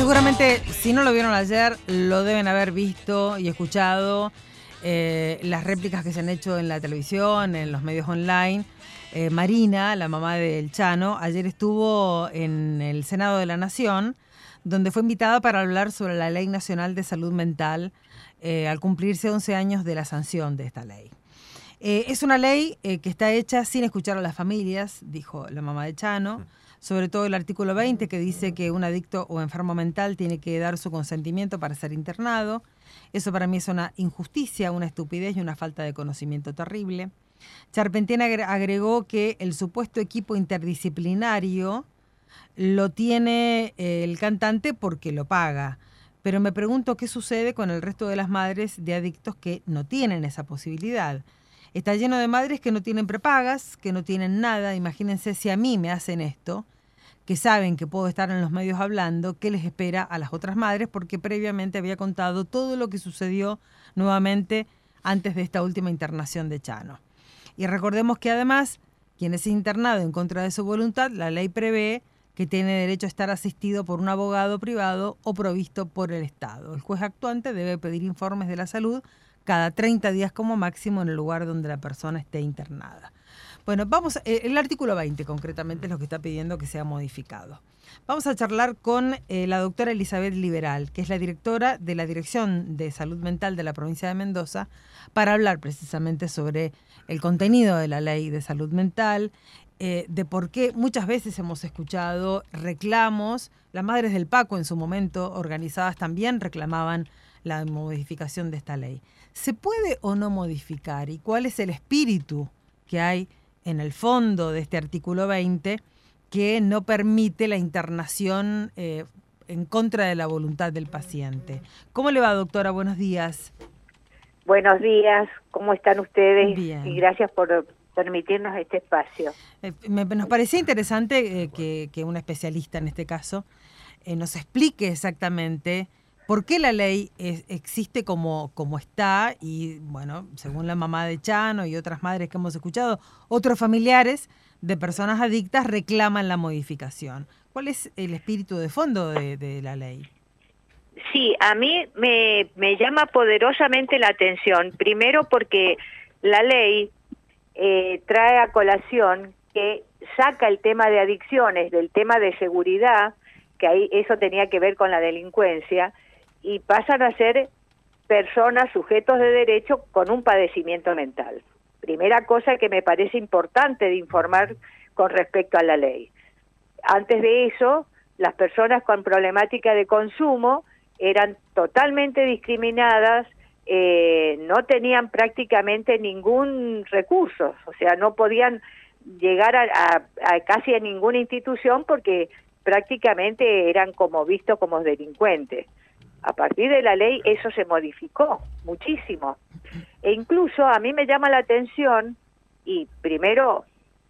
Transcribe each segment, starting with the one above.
Seguramente, si no lo vieron ayer, lo deben haber visto y escuchado, las réplicas que se han hecho en la televisión, en los medios online. Marina, la mamá del Chano, ayer estuvo en el Senado de la Nación, donde fue invitada para hablar sobre la Ley Nacional de Salud Mental, al cumplirse 11 años de la sanción de esta ley. Es una ley que está hecha sin escuchar a las familias, dijo la mamá de Chano, sobre todo el artículo 20 que dice que un adicto o enfermo mental tiene que dar su consentimiento para ser internado. Eso para mí es una injusticia, una estupidez y una falta de conocimiento terrible. Charpentier agregó que el supuesto equipo interdisciplinario lo tiene el cantante porque lo paga. Pero me pregunto qué sucede con el resto de las madres de adictos que no tienen esa posibilidad. Está lleno de madres que no tienen prepagas, que no tienen nada. Imagínense si a mí me hacen esto, que saben que puedo estar en los medios hablando, qué les espera a las otras madres, porque previamente había contado todo lo que sucedió nuevamente antes de esta última internación de Chano. Y recordemos que además, quien es internado en contra de su voluntad, la ley prevé que tiene derecho a estar asistido por un abogado privado o provisto por el Estado. El juez actuante debe pedir informes de la salud cada 30 días como máximo en el lugar donde la persona esté internada. Bueno, el artículo 20 concretamente es lo que está pidiendo que sea modificado. Vamos a charlar con la doctora Elizabeth Liberal, que es la directora de la Dirección de Salud Mental de la provincia de Mendoza, para hablar precisamente sobre el contenido de la ley de salud mental, de por qué muchas veces hemos escuchado reclamos. Las madres del Paco en su momento, organizadas también, reclamaban la modificación de esta ley. ¿Se puede o no modificar? ¿Y cuál es el espíritu que hay en el fondo de este artículo 20 que no permite la internación en contra de la voluntad del paciente? ¿Cómo le va, doctora? Buenos días. Buenos días, ¿cómo están ustedes? Bien. Y gracias por permitirnos este espacio. Nos parecía interesante que una especialista en este caso nos explique exactamente por qué la ley existe como está y, bueno, según la mamá de Chano y otras madres que hemos escuchado, otros familiares de personas adictas reclaman la modificación. ¿Cuál es el espíritu de fondo de la ley? Sí, a mí me llama poderosamente la atención, primero porque la ley trae a colación que saca el tema de adicciones del tema de seguridad, que ahí eso tenía que ver con la delincuencia, y pasan a ser personas sujetos de derecho con un padecimiento mental. Primera cosa que me parece importante de informar con respecto a la ley. Antes de eso, las personas con problemática de consumo eran totalmente discriminadas, no tenían prácticamente ningún recurso, o sea, no podían llegar a casi a ninguna institución porque prácticamente eran como vistos como delincuentes. A partir de la ley eso se modificó muchísimo. E incluso a mí me llama la atención, y primero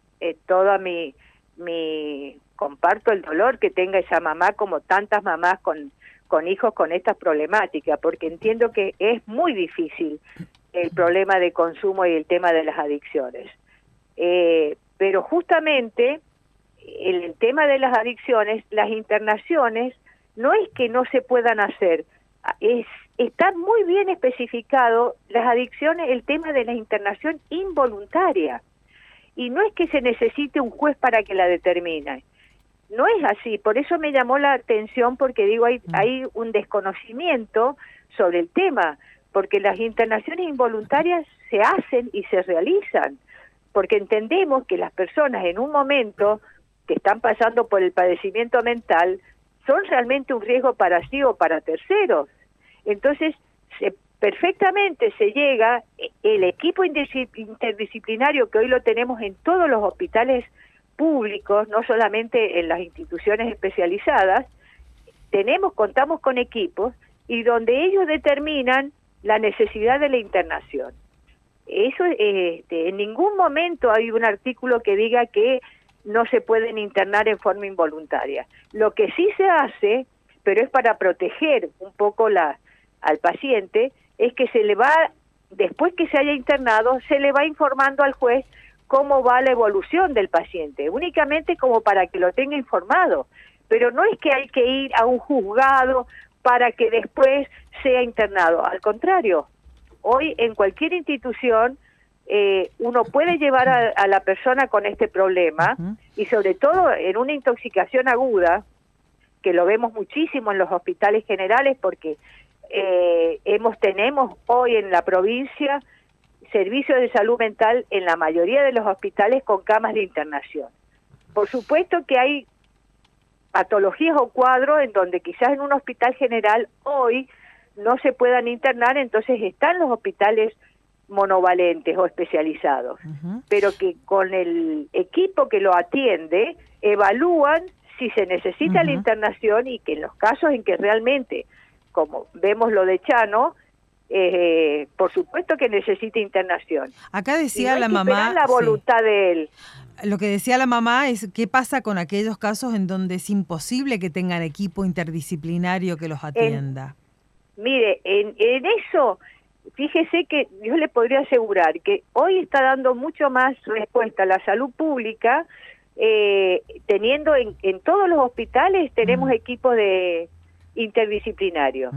comparto el dolor que tenga esa mamá como tantas mamás con hijos con estas problemáticas, porque entiendo que es muy difícil el problema de consumo y el tema de las adicciones. Pero justamente el tema de las adicciones, las internaciones, no es que no se puedan hacer, está muy bien especificado las adicciones, el tema de la internación involuntaria, y no es que se necesite un juez para que la determine, no es así. Por eso me llamó la atención, porque digo, hay un desconocimiento sobre el tema, porque las internaciones involuntarias se hacen y se realizan, porque entendemos que las personas en un momento que están pasando por el padecimiento mental son realmente un riesgo para sí o para terceros. Entonces, perfectamente se llega, el equipo interdisciplinario que hoy lo tenemos en todos los hospitales públicos, no solamente en las instituciones especializadas, contamos con equipos y donde ellos determinan la necesidad de la internación. Eso, en ningún momento hay un artículo que diga que no se pueden internar en forma involuntaria. Lo que sí se hace, pero es para proteger un poco al paciente, es que se le va, después que se haya internado, se le va informando al juez cómo va la evolución del paciente, únicamente como para que lo tenga informado, pero no es que hay que ir a un juzgado para que después sea internado. Al contrario, hoy en cualquier institución uno puede llevar a la persona con este problema, y sobre todo en una intoxicación aguda, que lo vemos muchísimo en los hospitales generales, porque tenemos hoy en la provincia servicios de salud mental en la mayoría de los hospitales con camas de internación. Por supuesto que hay patologías o cuadros en donde quizás en un hospital general hoy no se puedan internar, entonces están los hospitales monovalentes o especializados, pero que con el equipo que lo atiende evalúan si se necesita la internación, y que en los casos en que realmente, como vemos lo de Chano, por supuesto que necesita internación. Acá decía la mamá, la voluntad de él. Lo que decía la mamá es qué pasa con aquellos casos en donde es imposible que tengan equipo interdisciplinario que los atienda. Mire, en eso, fíjese que yo le podría asegurar que hoy está dando mucho más respuesta a la salud pública, teniendo en todos los hospitales tenemos equipos de interdisciplinarios,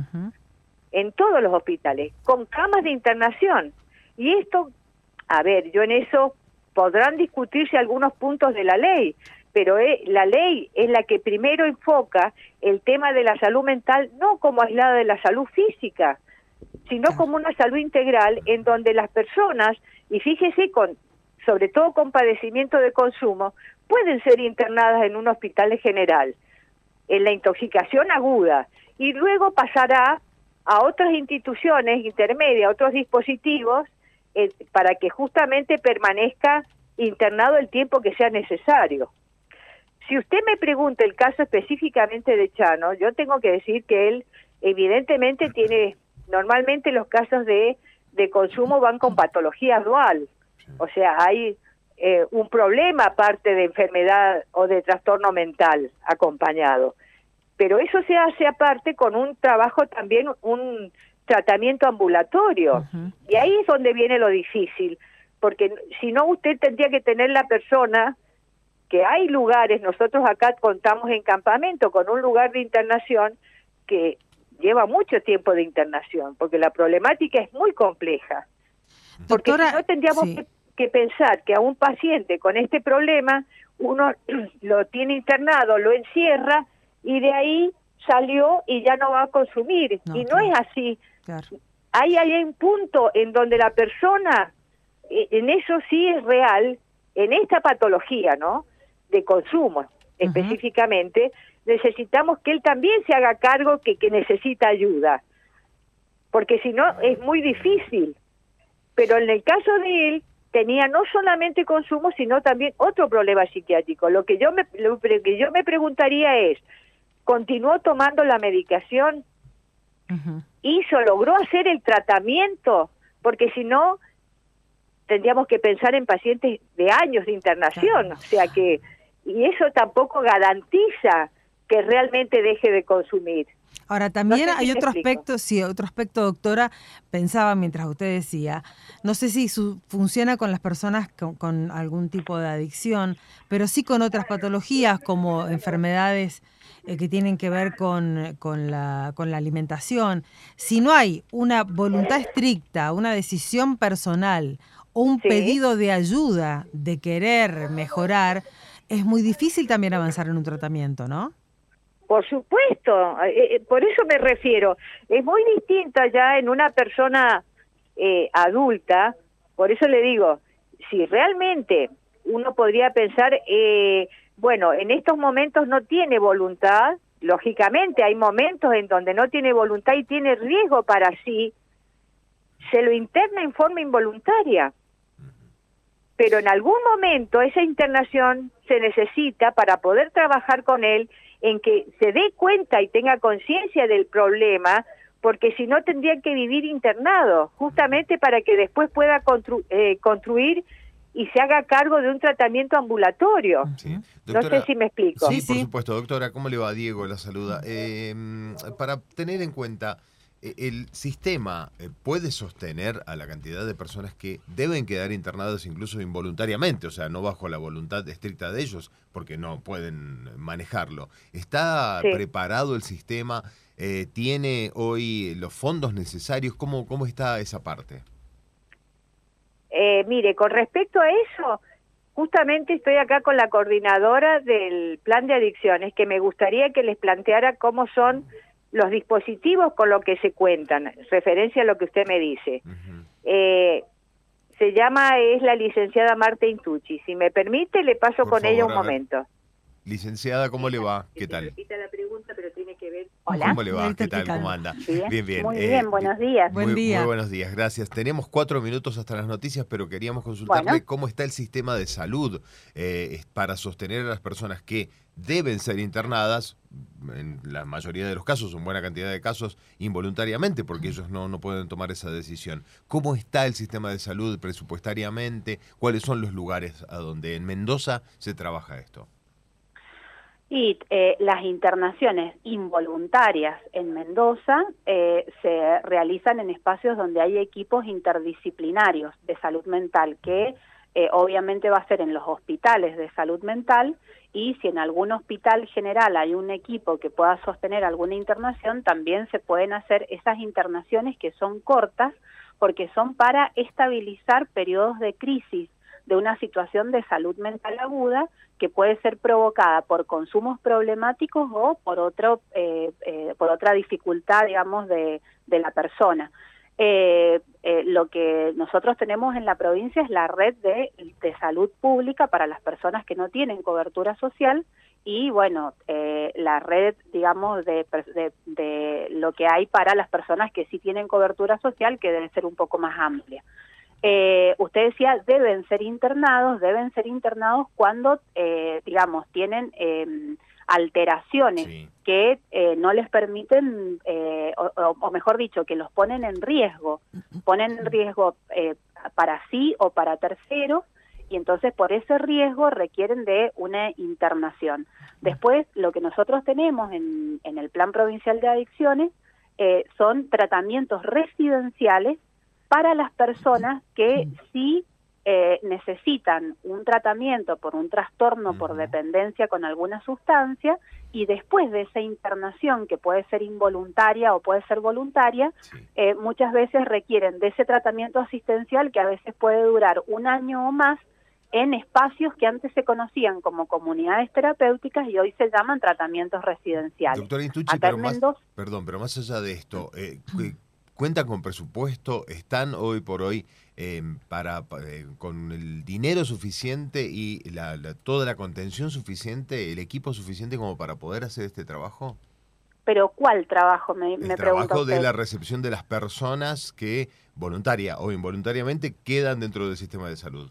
en todos los hospitales, con camas de internación. Y esto, a ver, yo en eso podrán discutirse algunos puntos de la ley, pero la ley es la que primero enfoca el tema de la salud mental, no como aislada de la salud física, sino como una salud integral en donde las personas, y fíjese, sobre todo con padecimiento de consumo, pueden ser internadas en un hospital general, en la intoxicación aguda, y luego pasará a otras instituciones intermedias, otros dispositivos, para que justamente permanezca internado el tiempo que sea necesario. Si usted me pregunta el caso específicamente de Chano, yo tengo que decir que él evidentemente tiene, normalmente los casos de consumo van con patología dual, o sea, hay un problema aparte de enfermedad o de trastorno mental acompañado, pero eso se hace aparte con un trabajo también, un tratamiento ambulatorio, y ahí es donde viene lo difícil, porque si no usted tendría que tener la persona, que hay lugares, nosotros acá contamos en Campamento con un lugar de internación que lleva mucho tiempo de internación, porque la problemática es muy compleja. Porque Doctora, si no tendríamos que pensar que a un paciente con este problema uno lo tiene internado, lo encierra y de ahí salió y ya no va a consumir. No, y no es así. Claro. Hay un punto en donde la persona, en eso sí es real, en esta patología, ¿no?, de consumo específicamente, necesitamos que él también se haga cargo que necesita ayuda, porque si no es muy difícil. Pero en el caso de él tenía no solamente consumo, sino también otro problema psiquiátrico. Lo que yo me preguntaría es, ¿continuó tomando la medicación? ¿Logró hacer el tratamiento? Porque si no, tendríamos que pensar en pacientes de años de internación, o sea que, y eso tampoco garantiza que realmente deje de consumir. Ahora, también hay otro aspecto, doctora, pensaba mientras usted decía, no sé si funciona con las personas con algún tipo de adicción, pero sí con otras patologías como enfermedades que tienen que ver con la alimentación. Si no hay una voluntad estricta, una decisión personal o un pedido de ayuda, de querer mejorar, es muy difícil también avanzar en un tratamiento, ¿no? Por supuesto, por eso me refiero. Es muy distinta ya en una persona adulta, por eso le digo, si realmente uno podría pensar, bueno, en estos momentos no tiene voluntad, lógicamente hay momentos en donde no tiene voluntad y tiene riesgo para sí, se lo interna en forma involuntaria. Pero en algún momento esa internación se necesita para poder trabajar con él, en que se dé cuenta y tenga conciencia del problema, porque si no tendría que vivir internado, justamente para que después pueda construir y se haga cargo de un tratamiento ambulatorio. Sí. Doctora, no sé si me explico. Sí, por supuesto. Doctora, ¿cómo le va? Diego la saluda. Para tener en cuenta, ¿El sistema puede sostener a la cantidad de personas que deben quedar internadas incluso involuntariamente? O sea, no bajo la voluntad estricta de ellos, porque no pueden manejarlo. ¿Está Sí. preparado el sistema? ¿Tiene hoy los fondos necesarios? ¿Cómo está esa parte? Mire, con respecto a eso, justamente estoy acá con la coordinadora del plan de adicciones, que me gustaría que les planteara cómo son los dispositivos con los que se cuentan, referencia a lo que usted me dice. Es la licenciada Marta Intucci. Si me permite, le paso Por con favor, ella un a ver. momento. Licenciada, ¿cómo le va? ¿Qué tal? Repita la pregunta, pero tiene que ver... Hola. ¿Cómo le va? Ahorita ¿Qué tal? explicando. ¿Cómo anda? Bien, Bien. muy bien, buenos días. Buen día. Muy buenos días, gracias. Tenemos 4 minutos hasta las noticias, pero queríamos consultarle Bueno. cómo está el sistema de salud para sostener a las personas que deben ser internadas, en la mayoría de los casos, en buena cantidad de casos, involuntariamente, porque ellos no pueden tomar esa decisión. ¿Cómo está el sistema de salud presupuestariamente? ¿Cuáles son los lugares a donde en Mendoza se trabaja esto? Y las internaciones involuntarias en Mendoza se realizan en espacios donde hay equipos interdisciplinarios de salud mental, que obviamente va a ser en los hospitales de salud mental, y si en algún hospital general hay un equipo que pueda sostener alguna internación, también se pueden hacer esas internaciones que son cortas, porque son para estabilizar periodos de crisis de una situación de salud mental aguda que puede ser provocada por consumos problemáticos o por otra dificultad, digamos, de la persona. Lo que nosotros tenemos en la provincia es la red de salud pública para las personas que no tienen cobertura social, y bueno, la red, digamos, de lo que hay para las personas que sí tienen cobertura social, que debe ser un poco más amplia. Usted decía, deben ser internados cuando, digamos, tienen alteraciones, sí, que no les permiten, o mejor dicho, que los ponen en riesgo para sí o para terceros, y entonces por ese riesgo requieren de una internación. Después, lo que nosotros tenemos en el Plan Provincial de Adicciones son tratamientos residenciales para las personas que sí necesitan un tratamiento por un trastorno por dependencia con alguna sustancia, y después de esa internación, que puede ser involuntaria o puede ser voluntaria, sí, muchas veces requieren de ese tratamiento asistencial, que a veces puede durar 1 año o más, en espacios que antes se conocían como comunidades terapéuticas y hoy se llaman tratamientos residenciales. Doctora Intucci, pero más allá de esto, ¿cuentan con presupuesto? ¿Están hoy por hoy con el dinero suficiente y toda la contención suficiente, el equipo suficiente como para poder hacer este trabajo? ¿Pero cuál trabajo? Me pregunta usted. El trabajo de la recepción de las personas que voluntaria o involuntariamente quedan dentro del sistema de salud.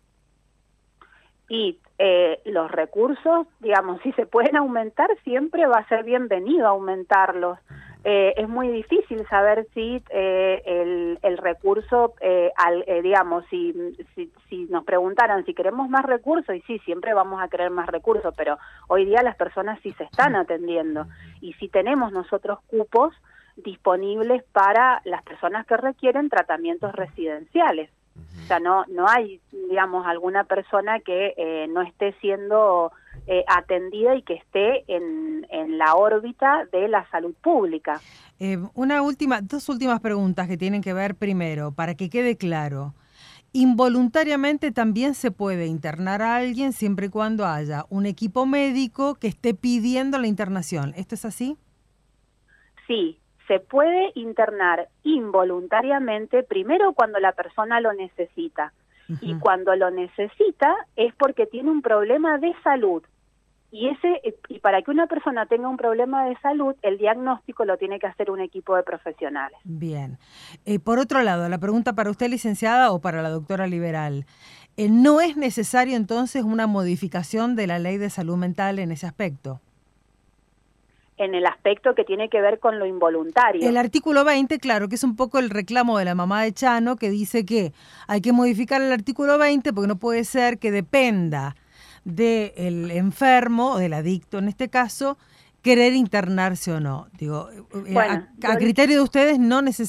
Y los recursos, digamos, si se pueden aumentar, siempre va a ser bienvenido aumentarlos. Es muy difícil saber si el recurso, digamos, si nos preguntaran si queremos más recursos, y sí, siempre vamos a querer más recursos, pero hoy día las personas sí se están atendiendo, y sí tenemos nosotros cupos disponibles para las personas que requieren tratamientos residenciales. O sea, no hay, digamos, alguna persona que no esté siendo atendida y que esté en la órbita de la salud pública. Dos últimas preguntas que tienen que ver, primero, para que quede claro. Involuntariamente también se puede internar a alguien siempre y cuando haya un equipo médico que esté pidiendo la internación. ¿Esto es así? Sí. Se puede internar involuntariamente, primero cuando la persona lo necesita, y cuando lo necesita es porque tiene un problema de salud, y para que una persona tenga un problema de salud, el diagnóstico lo tiene que hacer un equipo de profesionales. Bien. Por otro lado, la pregunta para usted, licenciada, o para la doctora Liberal, ¿no es necesario entonces una modificación de la Ley de Salud Mental en ese aspecto? En el aspecto que tiene que ver con lo involuntario. El artículo 20, claro, que es un poco el reclamo de la mamá de Chano, que dice que hay que modificar el artículo 20 porque no puede ser que dependa del enfermo, o del adicto en este caso, querer internarse o no. Digo, Bueno, a criterio de ustedes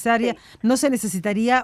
no se necesitaría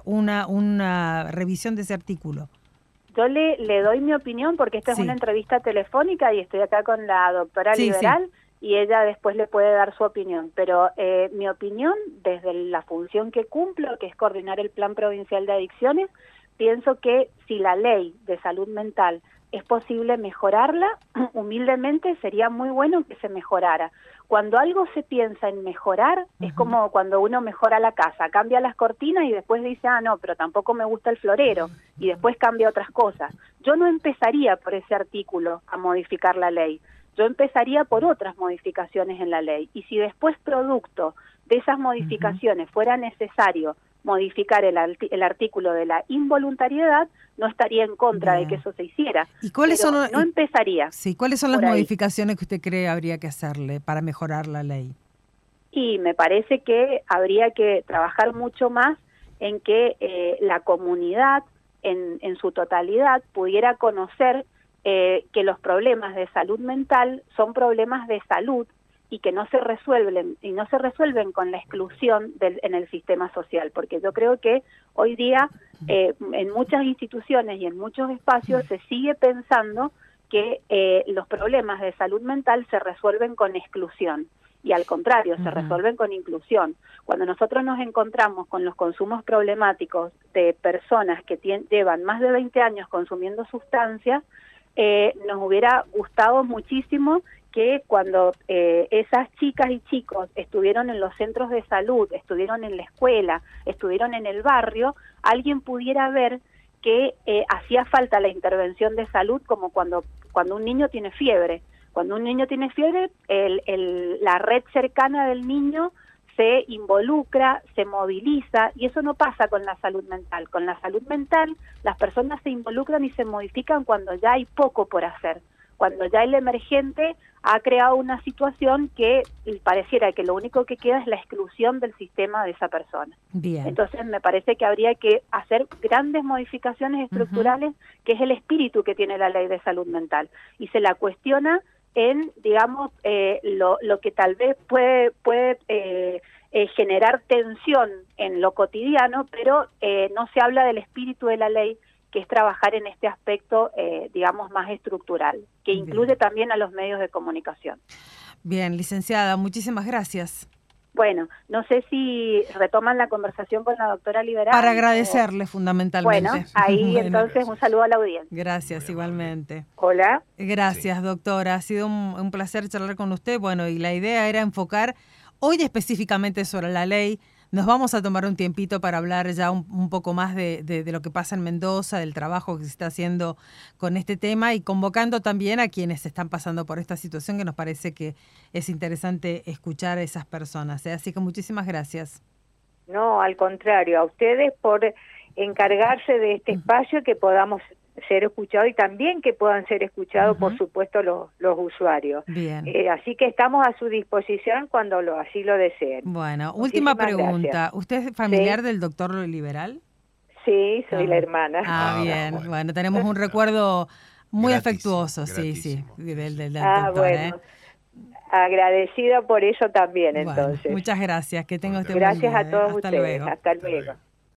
una revisión de ese artículo. Yo le doy mi opinión porque esta es una entrevista telefónica y estoy acá con la doctora Liberal y ella después le puede dar su opinión. Pero mi opinión, desde la función que cumplo, que es coordinar el Plan Provincial de Adicciones, pienso que si la ley de salud mental es posible mejorarla, humildemente sería muy bueno que se mejorara. Cuando algo se piensa en mejorar, es como cuando uno mejora la casa, cambia las cortinas y después dice, no, pero tampoco me gusta el florero, y después cambia otras cosas. Yo no empezaría por ese artículo a modificar la ley, yo empezaría por otras modificaciones en la ley, y si después producto de esas modificaciones fuera necesario modificar el artículo de la involuntariedad, no estaría en contra de que eso se hiciera. ¿Y cuáles son, no empezaría? Sí, ¿cuáles son las modificaciones que usted cree habría que hacerle para mejorar la ley? Y me parece que habría que trabajar mucho más en que la comunidad en su totalidad pudiera conocer que los problemas de salud mental son problemas de salud y que no se resuelven con la exclusión en el sistema social, porque yo creo que hoy día en muchas instituciones y en muchos espacios se sigue pensando que los problemas de salud mental se resuelven con exclusión y al contrario, se resuelven con inclusión. Cuando nosotros nos encontramos con los consumos problemáticos de personas que llevan más de 20 años consumiendo sustancias, nos hubiera gustado muchísimo que cuando esas chicas y chicos estuvieron en los centros de salud, estuvieron en la escuela, estuvieron en el barrio, alguien pudiera ver que hacía falta la intervención de salud como cuando un niño tiene fiebre. Cuando un niño tiene fiebre, la red cercana del niño se involucra, se moviliza, y eso no pasa con la salud mental. Con la salud mental, las personas se involucran y se modifican cuando ya hay poco por hacer, cuando ya el emergente ha creado una situación que pareciera que lo único que queda es la exclusión del sistema de esa persona. Bien. Entonces me parece que habría que hacer grandes modificaciones estructurales, que es el espíritu que tiene la ley de salud mental, y se la cuestiona en, digamos, lo que tal vez puede generar tensión en lo cotidiano, pero no se habla del espíritu de la ley, que es trabajar en este aspecto, digamos, más estructural, que incluye también a los medios de comunicación. Bien, licenciada, muchísimas gracias. Bueno, no sé si retoman la conversación con la doctora Liberal. Para agradecerle fundamentalmente. Bueno, ahí entonces un saludo a la audiencia. Gracias, igualmente. Hola. Gracias, doctora. Ha sido un placer charlar con usted. Bueno, y la idea era enfocar hoy específicamente sobre la ley. Nos vamos a tomar un tiempito para hablar ya un poco más de lo que pasa en Mendoza, del trabajo que se está haciendo con este tema y convocando también a quienes están pasando por esta situación, que nos parece que es interesante escuchar a esas personas. Así que muchísimas gracias. No, al contrario, a ustedes por encargarse de este espacio, que podamos ser escuchados y también que puedan ser escuchados, por supuesto, los usuarios. Bien. Así que estamos a su disposición cuando así lo deseen. Bueno, última pregunta. Gracias. ¿Usted es familiar del doctor Liberal? Sí, soy la hermana. Bien. Bueno, tenemos un recuerdo muy afectuoso, sí, del doctor. Bueno. Agradecida por eso también, bueno, entonces. muchas gracias. Que tenga usted Gracias buen día. a todos Hasta ustedes. luego. Hasta luego.